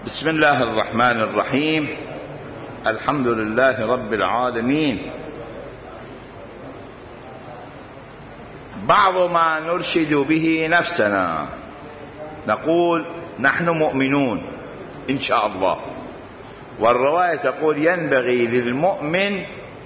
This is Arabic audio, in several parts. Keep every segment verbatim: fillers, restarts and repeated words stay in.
بسم الله الرحمن الرحيم. الحمد لله رب العالمين. بعض ما نرشد به نفسنا نقول نحن مؤمنون إن شاء الله، والرواية تقول ينبغي للمؤمن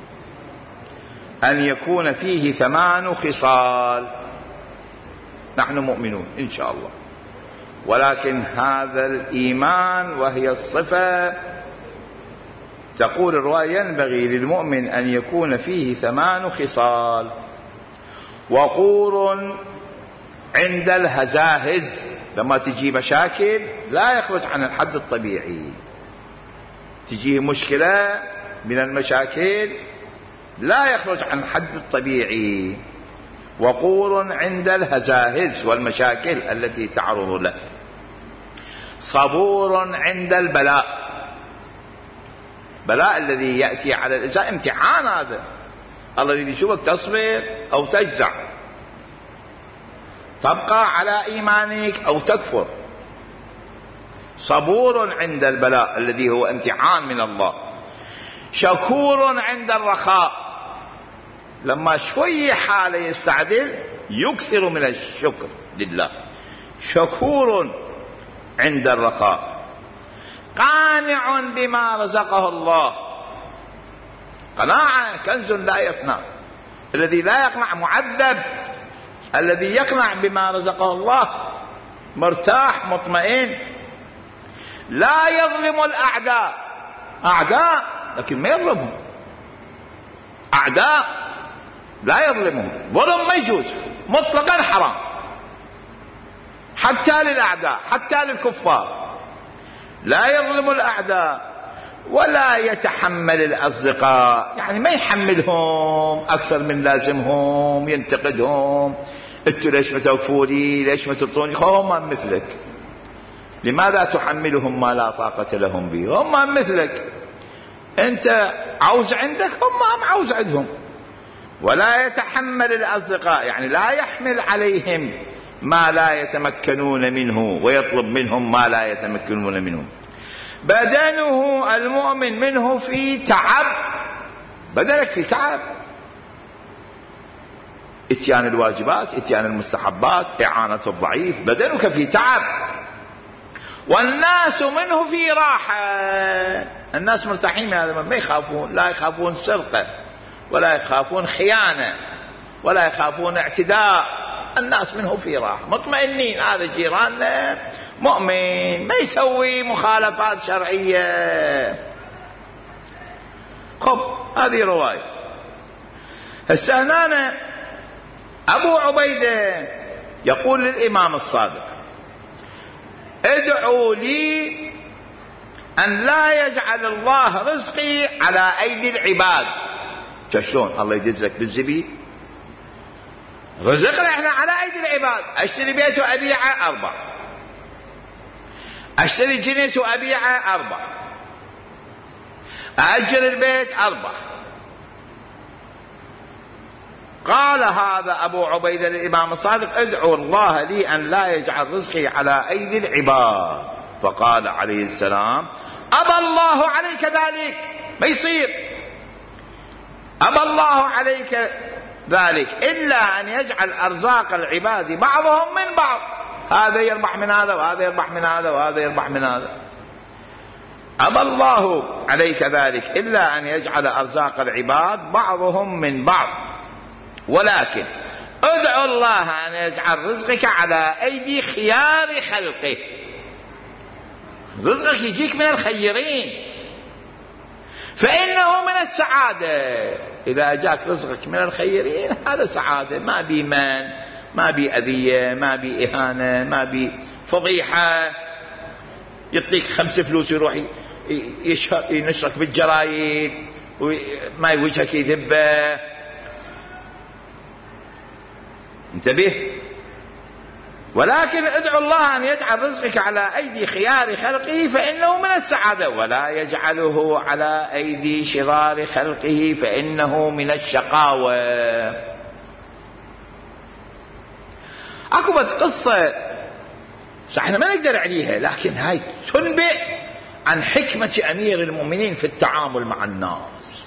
أن يكون فيه ثمان خصال. نحن مؤمنون إن شاء الله، ولكن هذا الإيمان وهي الصفة تقول الرواية ينبغي للمؤمن أن يكون فيه ثمان خصال: وقور عند الهزاهز، لما تجي مشاكل لا يخرج عن الحد الطبيعي، تجي مشكلة من المشاكل لا يخرج عن الحد الطبيعي. وقور عند الهزاهز والمشاكل التي تعرض له. صبور عند البلاء، بلاء الذي يأتي على الإنسان امتحان، هذا الله يريد يشوفك تصبر أو تجزع، تبقى على إيمانك أو تكفر. صبور عند البلاء الذي هو امتحان من الله. شكور عند الرخاء، لما شوية حاله يستعدل يكثر من الشكر لله. شكور عند الرخاء. قانع بما رزقه الله، قناعة كنز لا يفنى. الذي لا يقنع معذب، الذي يقنع بما رزقه الله مرتاح مطمئن. لا يظلم الأعداء، أعداء لكن ما يظلمهم، أعداء لا يظلمهم، ظلم ما يجوز مطلقا، حرام حتى للأعداء حتى للكفار. لا يظلم الأعداء ولا يتحمل الأصدقاء، يعني ما يحملهم أكثر من لازمهم، ينتقدهم: أنتوا ليش ما توقفوا لي، ليش ما تطوني، هم مثلك، لماذا تحملهم ما لا طاقة لهم به، هم مثلك، أنت عوز عندك هم عوز عندهم. ولا يتحمل الأصدقاء، يعني لا يحمل عليهم ما لا يتمكنون منه ويطلب منهم ما لا يتمكنون منه. بدنه المؤمن منه في تعب، بدنك في تعب، اتيان الواجبات، اتيان المستحبات، إعانة الضعيف، بدنك في تعب. والناس منه في راحة، الناس مرتاحين من هذا، ما يخافون، لا يخافون سرقة ولا يخافون خيانة ولا يخافون اعتداء، الناس منه في راحة مطمئنين. هذا جيراننا مؤمن ما يسوي مخالفات شرعية. خب هذه رواية. السهنانة أبو عبيدة يقول للإمام الصادق: ادعوا لي أن لا يجعل الله رزقي على أيدي العباد. شلون الله يجزك بالزبيب؟ رزقنا احنا على أيدي العباد. اشتري بيت وأبيعه أربع، اشتري جنس وأبيعه أربع، أأجر البيت أربع. قال هذا أبو عبيدة للإمام الصادق: ادعوا الله لي أن لا يجعل رزقي على أيدي العباد. فقال عليه السلام: أبى الله عليك ذلك، ما يصير، أبى الله عليك ذلك إلا أن يجعل أرزاق العباد بعضهم من بعض، هذا يربح من هذا وهذا يربح من هذا وهذا يربح من هذا. أبى الله عليك ذلك إلا أن يجعل أرزاق العباد بعضهم من بعض، ولكن ادعو الله أن يجعل رزقك على أيدي خيار خلقه. رزقك يجيك من الخيرين، فإنه من السعادة. إذا أجاك رزقك من الخيرين هذا سعادة، ما بي من، ما بي أذية، ما بي إهانة، ما بي فضيحة. يعطيك خمس فلوس يروح ينشرك بالجرايد وما يوجهك يذبه. انتبه. ولكن ادعو الله أن يجعل رزقك على أيدي خيار خلقه فإنه من السعادة، ولا يجعله على أيدي شرار خلقه فإنه من الشقاوة. أكو بس قصة احنا ما نقدر عليها، لكن هاي تنبئ عن حكمة أمير المؤمنين في التعامل مع الناس.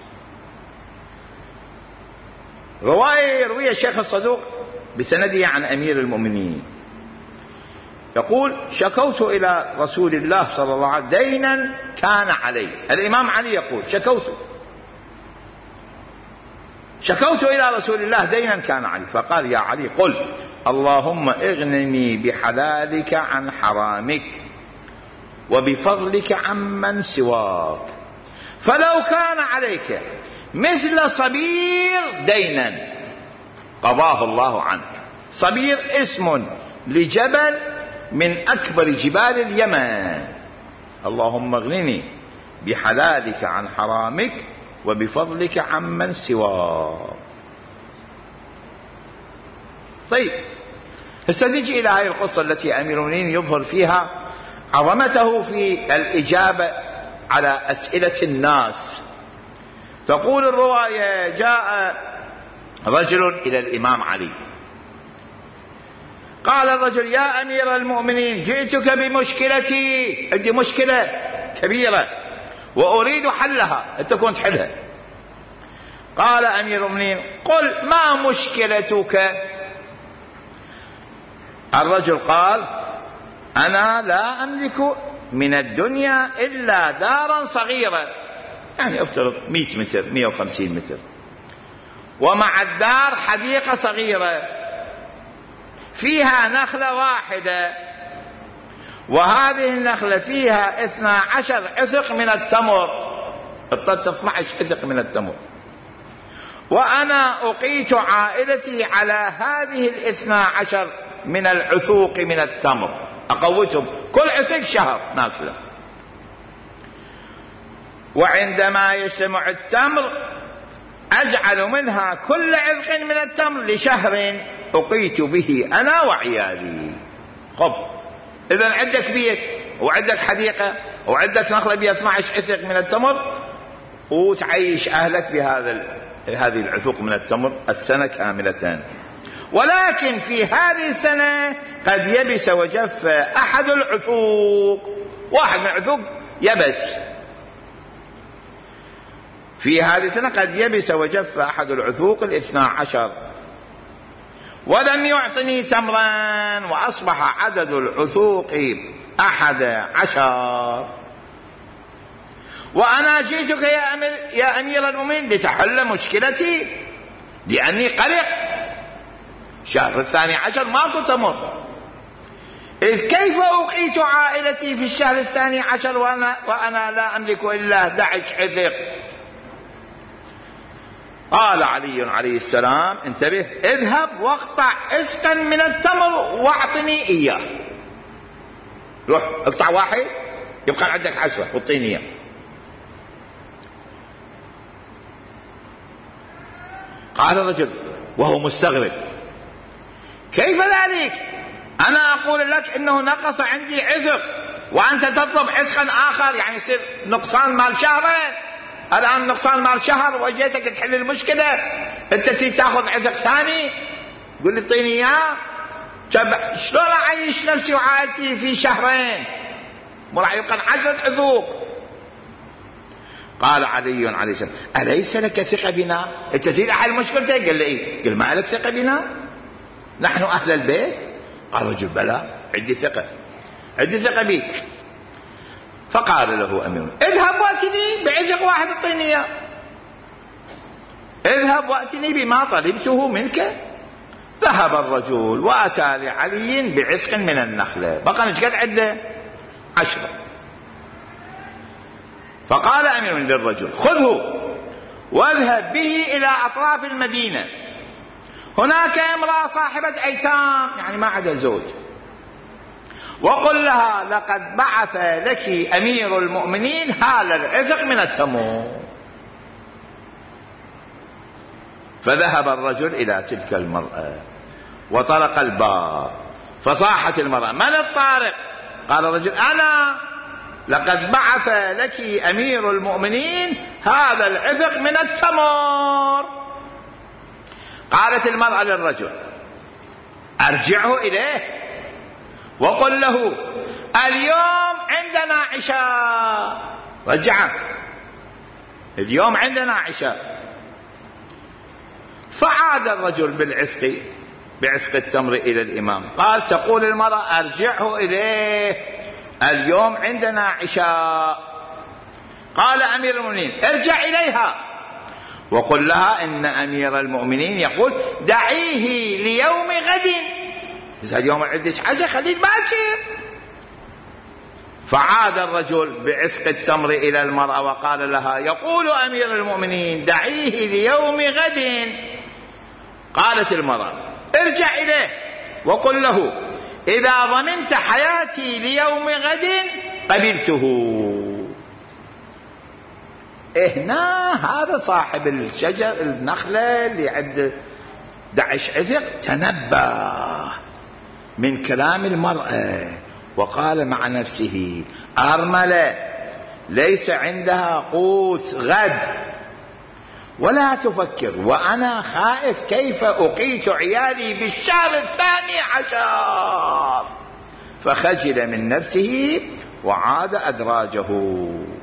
رواية يرويها الشيخ الصدوق بسنده عن أمير المؤمنين يقول: شكوت إلى رسول الله صلى الله عليه وسلم دينا كان علي. الإمام علي يقول: شكوت شكوت إلى رسول الله دينا كان علي، فقال: يا علي قل اللهم اغنني بحلالك عن حرامك وبفضلك عمن سواك، فلو كان عليك مثل صبير دينا قضاه الله عنك. صبير اسم لجبل من أكبر جبال اليمن. اللهم اغنني بحلالك عن حرامك وبفضلك عمن سواك. طيب، هسه نجي إلى هذه القصة التي أمير المؤمنين يظهر فيها عظمته في الإجابة على أسئلة الناس. تقول الرواية: جاء رجل إلى الإمام علي، قال الرجل: يا أمير المؤمنين، جئتك بمشكلتي، عندي مشكلة كبيرة وأريد حلها، أنت كنت حلها. قال أمير المؤمنين: قل ما مشكلتك؟ الرجل قال: أنا لا أملك من الدنيا إلا دارا صغيرة، يعني افترض مئة متر مئة وخمسين متر، ومع الدار حديقة صغيرة فيها نخلة واحدة، وهذه النخلة فيها اثنا عشر عثق من التمر، اثنا عشر عثق من التمر، وأنا أقيت عائلتي على هذه الاثنا عشر من العثوق من التمر، أقوتهم كل عثق شهر ناكله، وعندما يجتمع التمر أجعل منها كل عثق من التمر لشهر أقيت به أنا وعيالي. خب، إذن عندك بيت وعندك حديقة وعندك نخلة بها اثنا عشر عثق من التمر، وتعيش أهلك بهذا هذه العثوق من التمر السنة كاملة، ولكن في هذه السنة قد يبس وجف أحد العثوق، واحد من العثوق يبس في هذه السنة، قد يبس وجف أحد العثوق الاثنى عشر ولم يعطني تمرا، وأصبح عدد العثوق أحد عشر، وأنا جئتك يا أمير, يا أمير المؤمنين لتحل مشكلتي، لأني قلق، شهر الثاني عشر ماكو تمر، إذ كيف أقيت عائلتي في الشهر الثاني عشر وأنا, وأنا لا أملك إلا أحد عشر عثق؟ قال علي عليه السلام: انتبه، اذهب واقطع عثقا من التمر واعطني إياه. روح اقطع واحد يبقى عندك عشرة واعطيني إياه. قال الرجل وهو مستغرب: كيف ذلك؟ أنا أقول لك إنه نقص عندي عثق وأنت تطلب عثقا آخر، يعني يصير نقصان مال شهرين، الآن نقصان مال شهر وجيتك تحل المشكلة، أنت تريد تأخذ عثق ثاني؟ قل لي اعطيني إياه. شلون أعيش نفسي وعائلتي في شهرين؟ وراح يبقى عشرة عثوق. قال علي عليه السلام: أليس لك ثقة بنا؟ أنت تريد أحل مشكلتك؟ قال لي إيه؟ قال: ما لك ثقة بنا؟ نحن أهل البيت. قال رجل: بلى، عندي ثقة، عندي ثقة بك. فقال له أمير: اذهب وأتني بعثق واحد اعطيني إياه، اذهب وأتني بما طلبته منك. ذهب الرجل وأتى لعلي بعثق من النخلة، بقى مش قد عنده عشرة. فقال أمير للرجل: خذه واذهب به إلى أطراف المدينة، هناك امرأة صاحبة أيتام، يعني ما عدا زوج، وقل لها لقد بعث لك أمير المؤمنين هذا العثق من التمر. فذهب الرجل إلى تلك المرأة وطرق الباب، فصاحت المرأة: من الطارق؟ قال الرجل: أنا، لقد بعث لك أمير المؤمنين هذا العثق من التمر. قالت المرأة للرجل: أرجعه إليه وقل له اليوم عندنا عشاء، رجع اليوم عندنا عشاء. فعاد الرجل بالعسق بعسق التمر إلى الإمام، قال تقول المرأة أرجعه إليه، اليوم عندنا عشاء. قال أمير المؤمنين ارجع إليها وقل لها إن أمير المؤمنين يقول دعيه ليوم غد، إذا اليوم عندش عشاء خليه باكر. فعاد الرجل بعسق التمر إلى المرأة وقال لها يقول أمير المؤمنين دعيه ليوم غد. قالت المرأة ارجع إليه وقل له إذا ضمنت حياتي ليوم غد قبلته. هنا هذا صاحب الشجر النخلة اللي عند دعش عثق تنبه من كلام المرأة وقال مع نفسه أرملة ليس عندها قوت غد ولا تفكر، وأنا خائف كيف أقيت عيالي بالشهر الثاني عشر. فخجل من نفسه وعاد أدراجه.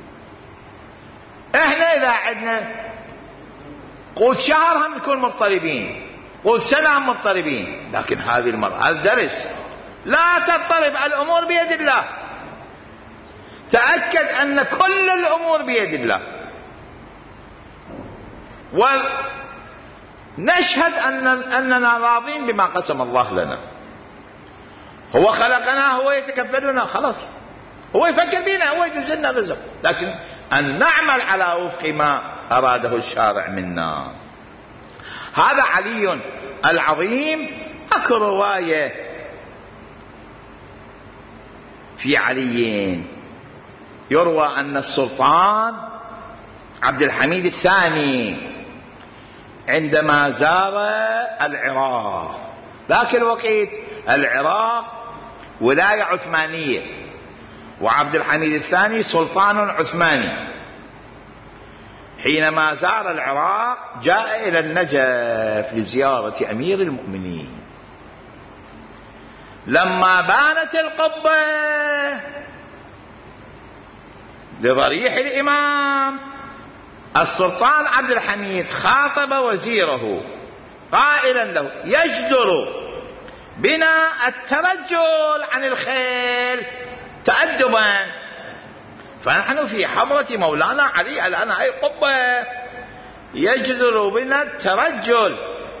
احنا إذا عندنا قوت شهر هم نكون مضطربين، قوت سنة هم مضطربين، لكن هذه المرأة هذا درس، لا تضطرب، الأمور بيد الله. تأكد أن كل الأمور بيد الله، ونشهد أن أننا راضين بما قسم الله لنا. هو خلقنا، هو يتكفلنا، خلاص هو يفكر بنا، هو ينزلنا رزق، لكن أن نعمل على وفق ما أراده الشارع منا. هذا علي العظيم. أكو رواية في علي يروى أن السلطان عبد الحميد الثاني عندما زار العراق، ذاك الوقت العراق ولاية عثمانية وعبد الحميد الثاني سلطان عثماني، حينما زار العراق جاء إلى النجف لزيارة أمير المؤمنين. لما بانت القبة لضريح الإمام، السلطان عبد الحميد خاطب وزيره قائلا له يجدر بنا الترجل عن الخيل تأدبا، فنحن في حضرة مولانا علي الآن هاي القبة، يجدر بنا الترجل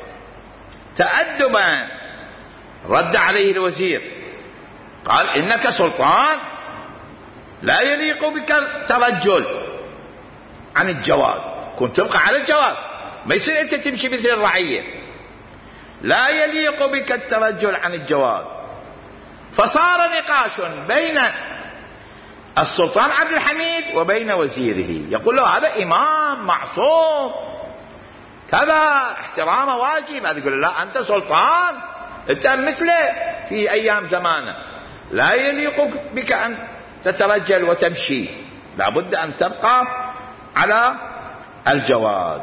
تأدبا. رد عليه الوزير قال إنك سلطان لا يليق بك الترجل عن الجواد، كنت تبقى على الجواد، ما يصير أنت تمشي مثل الرعية، لا يليق بك الترجل عن الجواد. فصار نقاش بين السلطان عبد الحميد وبين وزيره، يقول له هذا إمام معصوم كذا احترامه واجب، هذا يقول لا أنت سلطان، أنت مثله في أيام زمانه، لا يليق بك أن تترجل وتمشي، لابد أن تبقى على الجواد.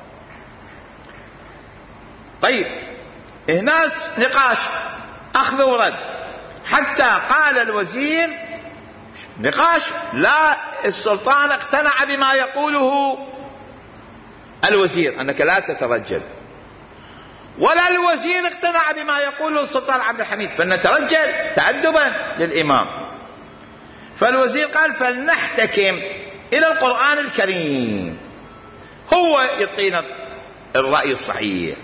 طيب هنا نقاش أخذ ورد، حتى قال الوزير نقاش، لا السلطان اقتنع بما يقوله الوزير أنك لا تترجل، ولا الوزير اقتنع بما يقوله السلطان عبد الحميد فلنترجل تأدبا للإمام. فالوزير قال فلنحتكم إلى القرآن الكريم، هو يعطينا الرأي الصحيح،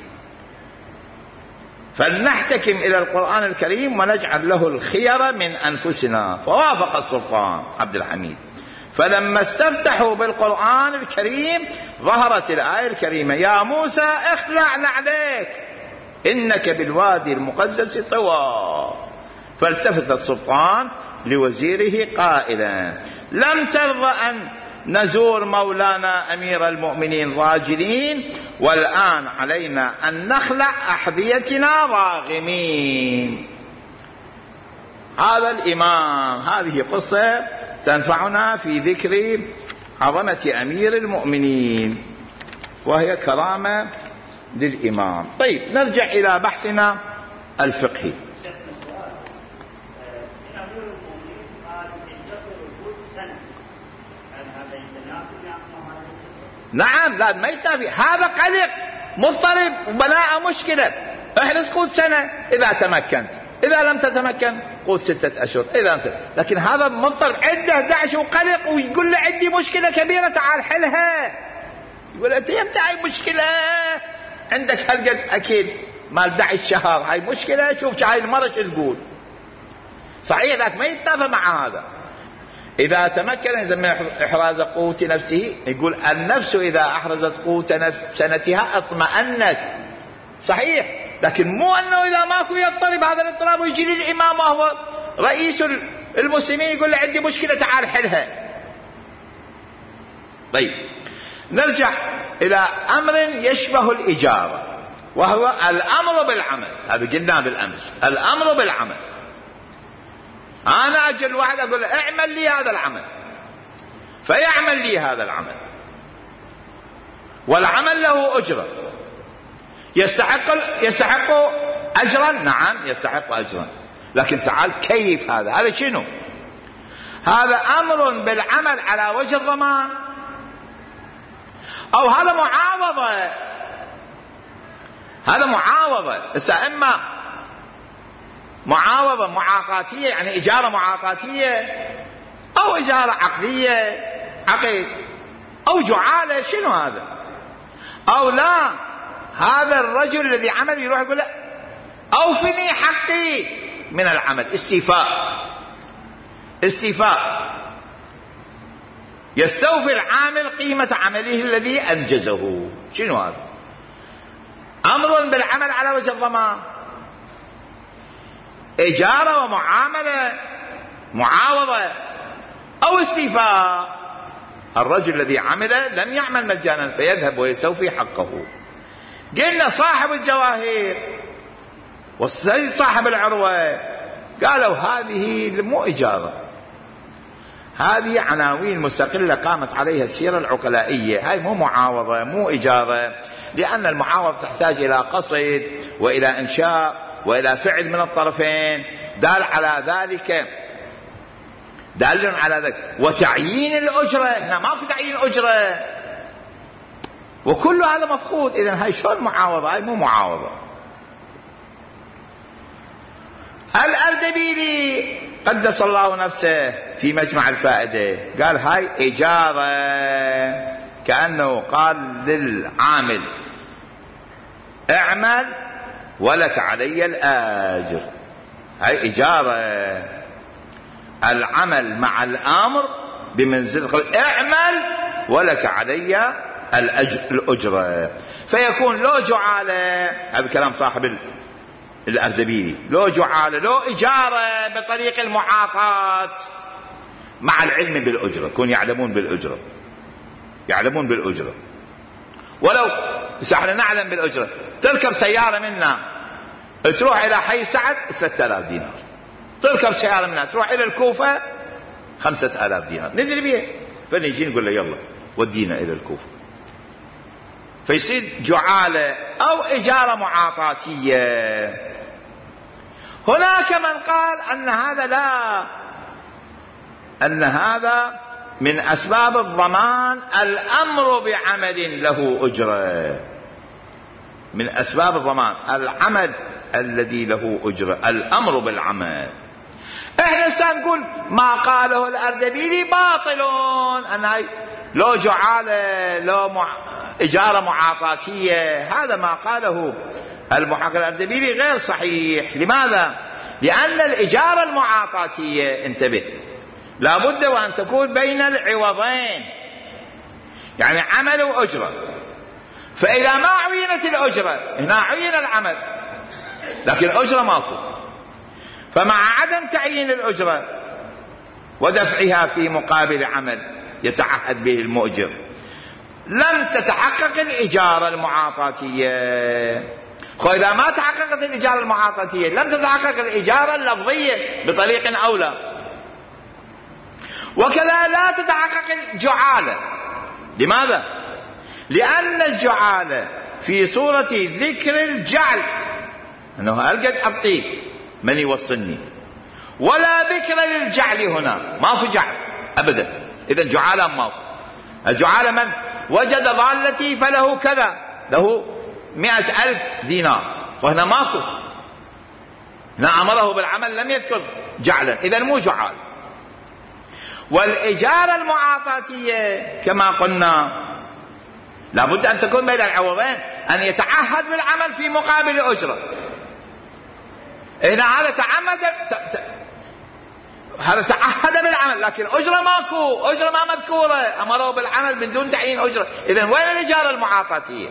فلنحتكم إلى القرآن الكريم ونجعل له الخير من أنفسنا. فوافق السلطان عبد الحميد، فلما استفتحوا بالقرآن الكريم ظهرت الآية الكريمة يا موسى اخلع نعليك إنك بالوادي المقدس طوى. فالتفت السلطان لوزيره قائلا لم ترضى أن نزور مولانا أمير المؤمنين راجلين، والآن علينا أن نخلع أحذيتنا راغمين. هذا الإمام، هذه قصة تنفعنا في ذكر عظمة أمير المؤمنين، وهي كرامة للإمام. طيب نرجع إلى بحثنا الفقهي. نعم لا ما يتافي، هذا قلق مضطرب وبناء مشكلة. احرص قوت سنة إذا تمكنت، إذا لم تتمكن قوت ستة أشهر إذا لم. لكن هذا مضطرب عنده دعش وقلق ويقول له عندي مشكلة كبيرة تعال حلها. يقول أنت يمتعي مشكلة عندك هالقد أكيد مال دعي الشهر، هاي مشكلة شوف هاي المرة شو تقول. صحيح ذاك ما يتفق مع هذا. إذا تمكن من إحراز قوت نفسه، يقول النفس إذا أحرزت قوت نفس سنتها اطمأنت. صحيح، لكن مو أنه إذا ماكو يضطرب هذا الاضطراب ويجي لي الإمام وهو رئيس المسلمين يقول له عندي مشكلة تعال حلها. طيب نرجع إلى أمر يشبه الإجارة، وهو الأمر بالعمل. هذا قلنا بالأمس، الأمر بالعمل. أنا أجل واحد أقول له اعمل لي هذا العمل فيعمل لي هذا العمل، والعمل له أجرة. يستحق يستحق أجرا، نعم يستحق أجرا، لكن تعال كيف هذا هذا شنو؟ هذا أمر بالعمل على وجه الضمان، أو هذا معاوضة. هذا معاوضة، إما معاوضة معاقاتية يعني إجارة معاقاتية، أو إجارة عقدية عقد، أو جعالة. شنو هذا؟ أو لا، هذا الرجل الذي عمل يروح يقول له أوفني حقي من العمل. استيفاء، استيفاء يستوفي العامل قيمة عمله الذي أنجزه. شنو هذا؟ أمر بالعمل على وجه الضمان، إجارة ومعاملة معاوضة، أو استيفاء. الرجل الذي عمل لم يعمل مجانا فيذهب ويستوفي حقه. قلنا صاحب الجواهر والسيد صاحب العروة قالوا هذه مو إجارة، هذه عناوين مستقلة قامت عليها السيرة العقلائية، هاي مو معاوضة مو إجارة، لأن المعاوضة تحتاج إلى قصد وإلى إنشاء وإلى فعل من الطرفين دال على ذلك، دال على ذلك، وتعيين الأجرة. هنا ما في تعيين أجرة، وكل هذا مفقود. إذن هاي شلون معاوضة؟ هاي مو معاوضة. الأردبيلي قدس الله نفسه في مجمع الفائدة قال هاي إجارة، كأنه قال للعامل اعمل ولك علي الأجر. هاي إجارة، العمل مع الأمر بمنزلة اعمل ولك علي الأجرة. فيكون لو جعالة، هذا كلام صاحب الأردبيلي، لو جعالة لو إجارة بطريق المعاطاة مع العلم بالأجرة، كون يعلمون بالأجرة، يعلمون بالأجرة. ولو احنا نعلم بالأجرة، تركب سيارة منا تروح إلى حي سعد ثلاثة آلاف دينار، تركب سيارة منا تروح إلى الكوفة خمسة آلاف دينار، نزل بيه. فنيجي نقول له يلا ودينا إلى الكوفة. فيصير جعالة أو إجارة معاطاتية. هناك من قال أن هذا لا، أن هذا من أسباب الضمان الأمر بعمل له أجرة، من أسباب الضمان العمل الذي له أجرة، الأمر بالعمل. احنا سنقول ما قاله الأردبيلي باطل، أن هاي لو جعالة لو مع... إجارة معاطاتية، هذا ما قاله المحقق الأردبيلي غير صحيح. لماذا؟ لأن الإجارة المعاطاتية، انتبه، لابد وأن تكون بين العوضين، يعني عمل وأجرة. فإذا ما عينت الأجرة، هنا عين العمل لكن أجرة ماكو، فمع عدم تعيين الأجرة ودفعها في مقابل عمل يتعهد به المؤجر لم تتحقق الإجارة المعاطاتية. وإذا ما تحققت الإجارة المعاطاتية لم تتحقق الإجارة اللفظية بطريق أولى. وكذا لا تتحقق الجعالة. لماذا؟ لأن الجعالة في صورة ذكر الجعل، أنه ألقد أعطيك من يوصلني، ولا ذكر للجعل هنا، ما في جعل أبدا. إذا جعالة ما في. الجعالة من وجد ضالتي فله كذا، له مئة ألف دينار، وهنا ماكو، هنا أمره بالعمل لم يذكر جعلا، إذن مو جعال. والإجارة المعاطاتية كما قلنا لابد أن تكون بين العوضين، أن يتعهد بالعمل في مقابل أجرة. هنا هذا تعمد هذا تعهد بالعمل، لكن أجرة ماكو، أجرة ما مذكورة، أمره بالعمل من دون تعيين أجرة. إذن وين الإجارة المعاطاتية؟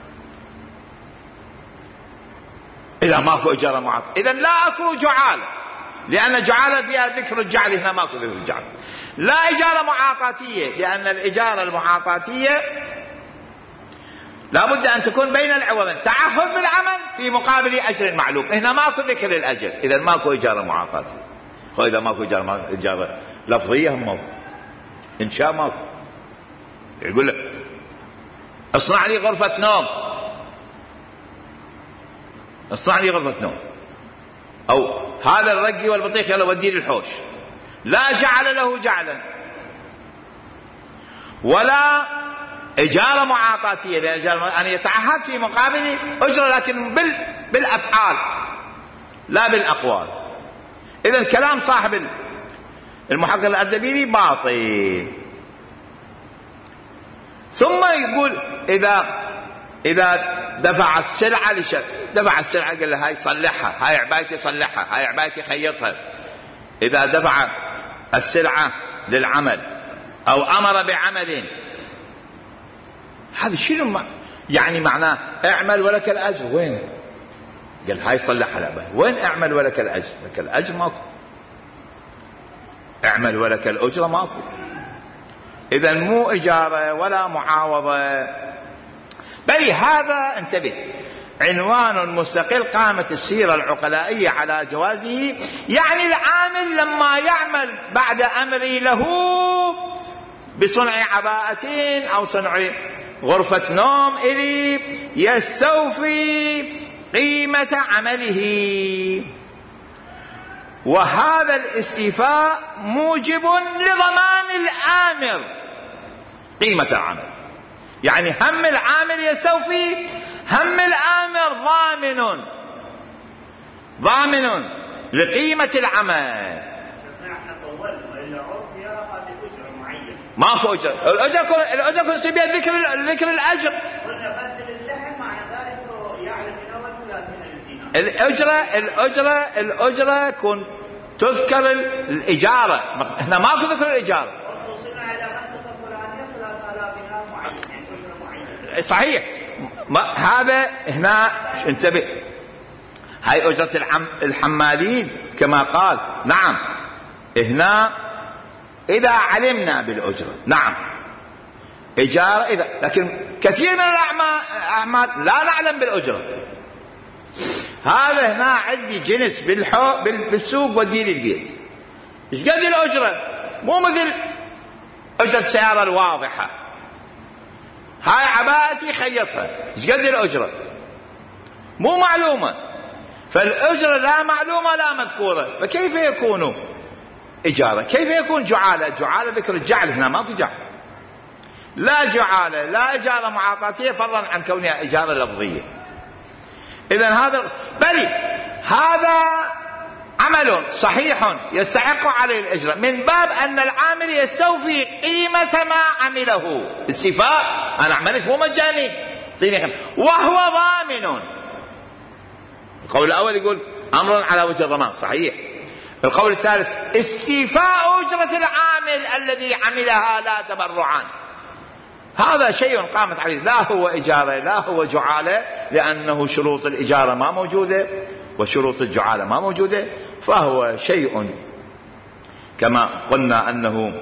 إذا ماكو إجارة معاطاتية إذن لا أكو جعالة، لأن الجعالة فيها ذكر الجعل، هنا ماكو ذكر الجعل. لا إجارة معاطاتية، لأن الإجارة المعاطاتية لابد أن تكون بين العوضين، تعهد بالعمل في مقابل أجر معلوم، هنا ماكو ذكر الأجر، إذن ماكو إجارة معاطاتية. وإذا ماكو إجارة, إجارة لفظية هم ماكو، إنشاء ماكو. يقول لك اصنع لي غرفة نوم، اصنع لي غرفة نوم، أو هذا الرقي والبطيخ يلا وديه للحوش، لا جعل له جعلا ولا إجارة معاطاتية، لأن أن يتعهد في مقابل أجرة، لكن بال... بالأفعال لا بالأقوال. إذن كلام صاحب المحقق الأردبيلي باطل. ثم يقول إذا إذا دفع السلعة لش... دفع السلعة قال له هاي صلحها، هاي عبايتي صلحها، هاي عبايتي خيطها. إذا دفع السلعة للعمل أو أمر بعمل، هذا شنو ما يعني معناه اعمل ولك الأجر؟ وين قال هاي صلحها العباية، وين اعمل ولك الأجر؟ لك الأجر ماكو، اعمل ولك الأجر ماكو. إذن مو إجارة ولا معاوضة، بل هذا انتبه عنوان مستقل قامت السيرة العقلائية على جوازه. يعني العامل لما يعمل بعد أمري له بصنع عباءتين أو صنع غرفة نوم إلي يستوفي قيمة عمله، وهذا الاستيفاء موجب لضمان الآمر قيمة العمل. يعني هم العامل يستوفي، هم الآمر ضامن ضامن لقيمة العمل. ماكو أجر، الأجر الأجر كن سبيل ذكر ذكر الأجر. الأجرة الأجرة الأجرة كن تذكر الإجارة، هنا ماكو ذكر الإجارة. صحيح، هذا هنا انتبه، هاي أجرة الحم الحمالين كما قال. نعم هنا إذا علمنا بالأجرة، نعم إجارة إذا، لكن كثير من الأعمال لا نعلم بالأجرة. هذا هنا عندي جنس بالحو بالسوق ودي للبيت، إيش قد الأجرة؟ مو مثل أجرة السيارة الواضحة، هاي عباءتي خيطها، إيش قد الأجرة؟ مو معلومة، فالأجرة لا معلومة لا مذكورة، فكيف يكون إجارة؟ كيف يكون جعالة؟ جعالة ذكر الجعل، هنا ما في جعل، لا جعالة لا إجارة معاطاتية، فضلا عن كونها إجارة لفظية. إذن هذا بل هذا عمل صحيح يستحق عليه الأجر، من باب أن العامل يستوفي قيمة ما عمله. استيفاء، أنا عملت مو مجاني، وهو ضامن. القول الأول يقول أمر على وجه الضمان، صحيح. القول الثالث استيفاء أجرة العامل الذي عملها لا تبرعا، هذا شيء قامت عليه، لا هو إجارة لا هو جعالة، لأنه شروط الإجارة ما موجودة وشروط الجعالة ما موجودة، فهو شيء كما قلنا أنه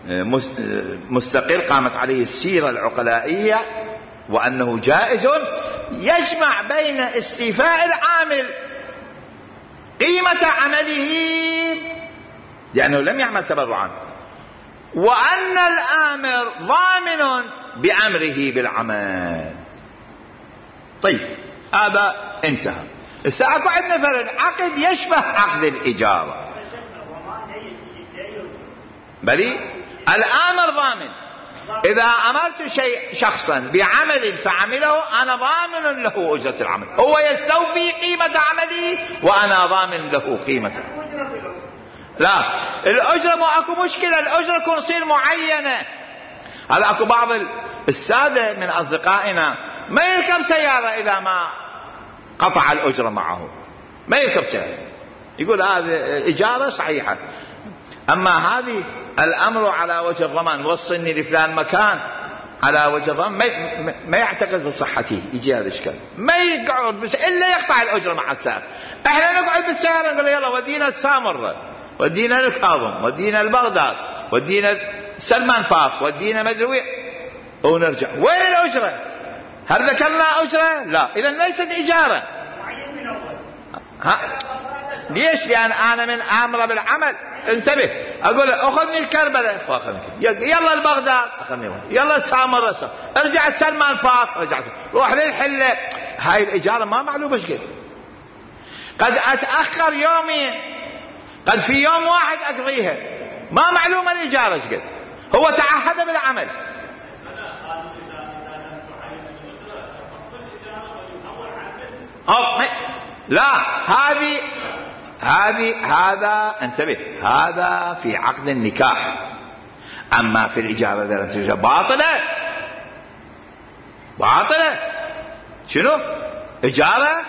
مستقل قامت عليه السيرة العقلائية، وأنه جائز يجمع بين استيفاء العامل قيمة عمله لأنه لم يعمل تبرعا، وأن الآمر ضامن بأمره بالعمل. طيب هذا انتهى. سأكو عندنا فرد عقد يشبه عقد الإجارة، بلي الآمر ضامن إذا أمرت شيء شخصا بعمل فعمله أنا ضامن له أجرة العمل، هو يستوفي قيمة عملي وأنا ضامن له قيمة. لا، الأجرة مو أكو مشكلة، الأجرة تكون تصير معينة. هذا أكو بعض السادة من أصدقائنا ما يركب سيارة إذا ما قطع الأجرة معه، ما يركب سيارة، يقول هذه إجارة صحيحة. أما هذه الأمر على وجه الضمان، وصلني لفلان مكان على وجه الضمان، ما, ما يعتقد بصحته، يجي هذا الإشكال، ما يقعد بس إلا يقطع الأجرة مع السائق. إحنا نقعد بالسيارة نقول يلا ودينا السامرة، ودينا الكاظم، ودينا البغداد، ودينا سلمان بارك، ودينا مدري ونرجع. وين الأجرة؟ هل ذكرنا أجرة؟ لا، إذا ليست إجارة. ها؟ ليش؟ لأن أنا من آمر بالعمل. انتبه، أقول أخذني الكربلاء فأخذني، يلا البغداد أخذني، يلا السامرة، ارجع السلمان بارك، ارجع روح للحلة. هاي الإجارة ما معلومة ايش قد. قد أتأخر يومين، قد في يوم واحد أقضيها، ما معلومة الإجارة ايش قد. هو تعهد بالعمل. أو لا، هذه هذه هذا انتبه، هذا في عقد النكاح. أما في الإجارة ذلك باطلة باطلة. شنو؟ إجارة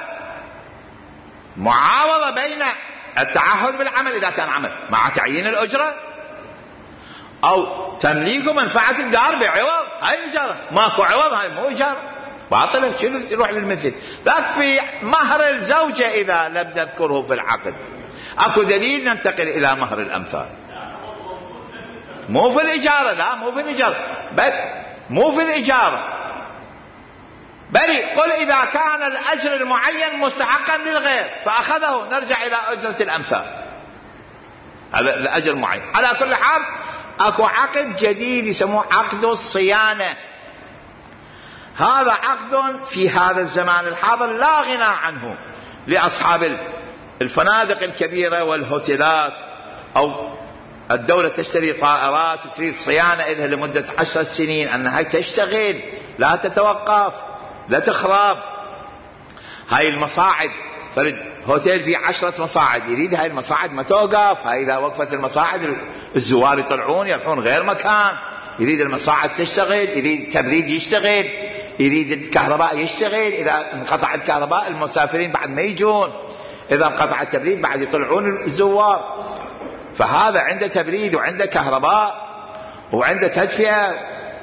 معاوضة بين التعهد بالعمل إذا كان عمل مع تعيين الأجرة، أو تمليك منفعة الدار بعوض. هاي الإجارة، ماكو عوض، هاي مو إجارة، باطلة. شنو يروح للمثل؟ لا في مهر الزوجة إذا لم نذكره في العقد، أكو دليل ننتقل إلى مهر الأنفال. مو في الإجارة، لا مو في الإجارة، بل مو في الإجارة، بل قل إذا كان الأجر المعين مستحقا للغير فأخذه، نرجع إلى أجرة الأنفال، هذا الأجر المعين. على كل حال أكو عقد جديد يسموه عقد الصيانة. هذا عقد في هذا الزمان الحاضر لا غنى عنه لأصحاب الفنادق الكبيرة والهوتيلات، أو الدولة تشتري طائرات تريد صيانة إلها لمدة عشر سنين، أنها تشتغل لا تتوقف لا تخرب. هاي المصاعد، فرد هوتيل فيه عشرة مصاعد، يريد هاي المصاعد ما توقف. هاي إذا وقفت المصاعد الزوار يطلعون يروحون غير مكان. يريد المصاعد تشتغل، يريد التبريد يشتغل، يريد الكهرباء يشتغل. إذا انقطع الكهرباء المسافرين بعد ما يجون، إذا انقطع التبريد بعد يطلعون الزوار. فهذا عنده تبريد وعنده كهرباء وعنده تدفئة،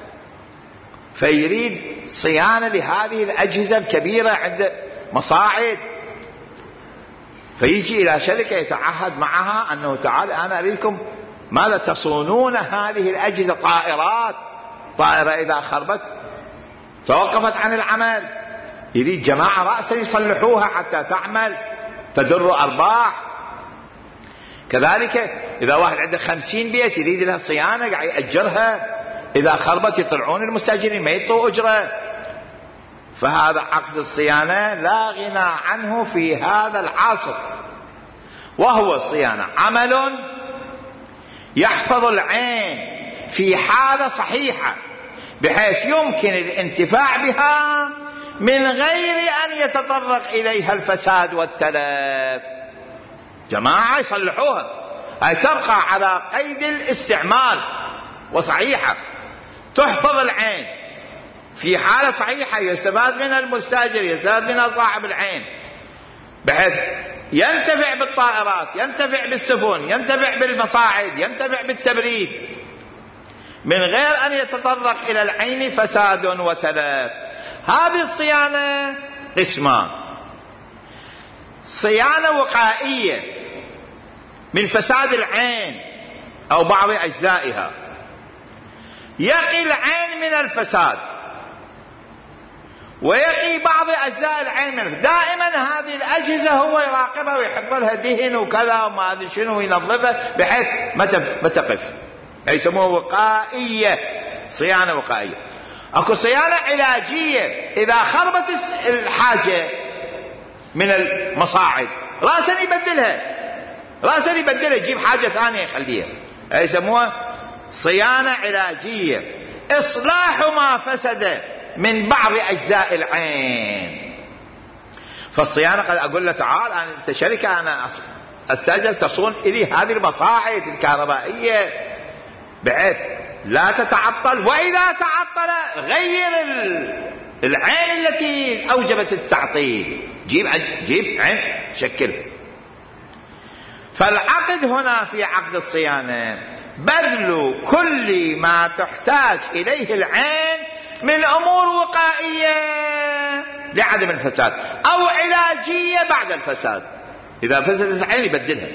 فيريد صيانة لهذه الأجهزة الكبيرة، عنده مصاعد. فيجي إلى شركة يتعهد معها أنه تعال أنا أريدكم ماذا تصونون هذه الأجهزة. طائرات، طائرة إذا خربت توقفت عن العمل، يريد جماعة رأسا يصلحوها حتى تعمل تدر أرباح. كذلك إذا واحد عنده خمسين بيت يريد لها صيانة قاعد يأجرها، إذا خربت يطلعون المستأجرين ما يطلعوا أجرة. فهذا عقد الصيانة لا غنى عنه في هذا العصر. وهو الصيانة عمل يحفظ العين في حالة صحيحة بحيث يمكن الانتفاع بها من غير أن يتطرق إليها الفساد والتلف. جماعة يصلحوها، هي تبقى على قيد الاستعمال وصحيحة، تحفظ العين في حالة صحيحة، يستفاد منها المستاجر، يستفاد منها صاحب العين، بحيث ينتفع بالطائرات، ينتفع بالسفن، ينتفع بالمصاعد، ينتفع بالتبريد، من غير أن يتطرق إلى العين فساد وتلف. هذه الصيانة قسمان: صيانة وقائية من فساد العين أو بعض أجزائها، يقي العين من الفساد ويقي بعض أجزاء العين منه. دائما هذه الأجهزة هو يراقبها ويحط لها دهن وكذا وما أدري شنو وينظفها بحيث ما تقف، يسموها وقائية، صيانة وقائية. أكو صيانة علاجية، إذا خربت الحاجة من المصاعد رأسا يبدلها، رأسا يبدلها، يجيب حاجة ثانية يخليها، يسموها صيانة علاجية. إصلاح ما فسد من بعض أجزاء العين. فالصيانة قد أقول له تعال أنت شركة أنا أستأجر تصون إلي هذه المصاعد الكهربائية بحيث لا تتعطل، وإذا تعطل غير العين التي أوجبت التعطيل، جيب جيب عين شكلها. فالعقد هنا في عقد الصيانة بذل كل ما تحتاج إليه العين من أمور وقائية لعدم الفساد أو علاجية بعد الفساد. إذا فسدت العين يبدلها.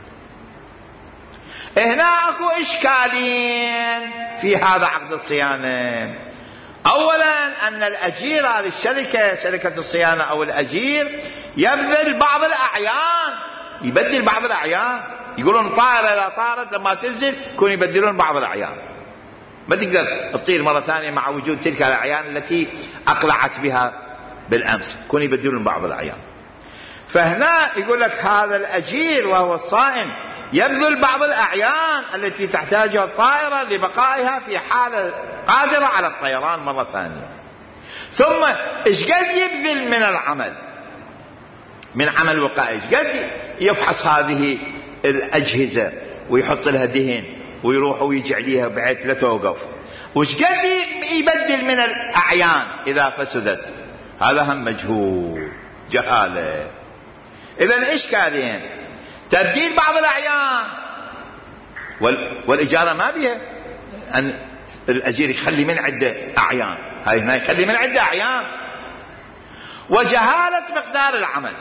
هنا أكو إشكالين في هذا عقد الصيانة. أولا أن الأجير هذه الشركة، شركة الصيانة أو الأجير، يبذل بعض الأعيان، يبدل بعض الأعيان. يقولون طائرة إذا طارت لما تنزل يكون يبدلون بعض الأعيان، ما تقدر تطير مرة ثانية مع وجود تلك الأعيان التي أقلعت بها بالأمس، يكون يبدلون بعض الأعيان. فهنا يقول لك هذا الأجير وهو الصائن يبذل بعض الأعيان التي تحتاجها الطائرة لبقائها في حالة قادرة على الطيران مرة ثانية. ثم إيش قد يبذل من العمل، من عمل وقائي، إيش قد يفحص هذه الأجهزة ويحط لها دهن ويروح ويجي عليها بحيث لا توقف، وإيش قد يبدل من الأعيان إذا فسدت. هذا هم مجهول، جهالة. إذن إشكالين: تبديل بعض الأعيان، والإجارة ما بيها أن الأجير يخلي من عدة أعيان، هاي هنا يخلي من عدة أعيان. وجهالة مقدار العمل،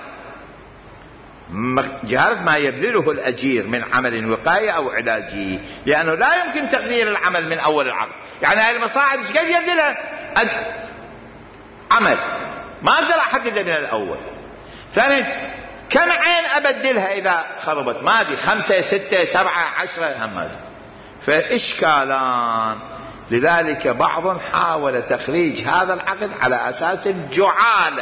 جهالة ما يبذله الأجير من عمل وقائي أو علاجي، لأنه لا يمكن تقدير العمل من أول العقد. يعني هاي المصاعد إيش قد يبذلها عمل، ما أقدر أحددها من الأول. ثانيا كم عين أبدلها إذا خربت؟ ما أدري، خمسة ستة سبعة عشرة، هم أدري. فإشكالان. لذلك بعض حاول تخريج هذا العقد على أساس الجعالة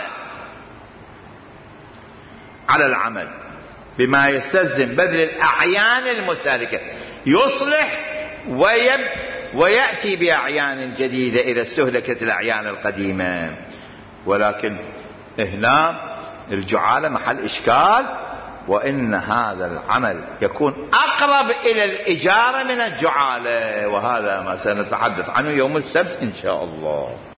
على العمل بما يستلزم بذل الأعيان المستهلكة، يصلح ويب ويأتي بأعيان جديدة إذا استهلكت الأعيان القديمة. ولكن هنا الجعالة محل إشكال، وإن هذا العمل يكون أقرب إلى الإجارة من الجعالة، وهذا ما سنتحدث عنه يوم السبت إن شاء الله.